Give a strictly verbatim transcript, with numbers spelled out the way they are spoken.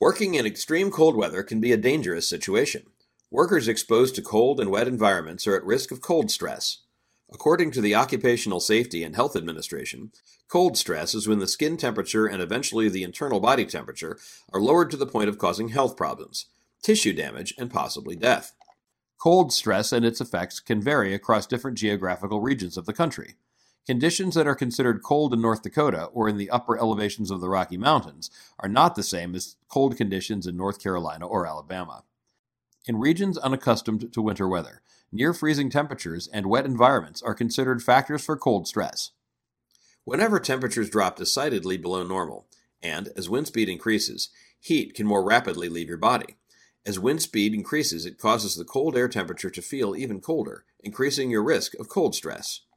Working in extreme cold weather can be a dangerous situation. Workers exposed to cold and wet environments are at risk of cold stress. According to the Occupational Safety and Health Administration, cold stress is when the skin temperature and eventually the internal body temperature are lowered to the point of causing health problems, tissue damage, and possibly death. Cold stress and its effects can vary across different geographical regions of the country. Conditions that are considered cold in North Dakota or in the upper elevations of the Rocky Mountains are not the same as cold conditions in North Carolina or Alabama. In regions unaccustomed to winter weather, near-freezing temperatures and wet environments are considered factors for cold stress. Whenever temperatures drop decidedly below normal, and as wind speed increases, heat can more rapidly leave your body. As wind speed increases, it causes the cold air temperature to feel even colder, increasing your risk of cold stress.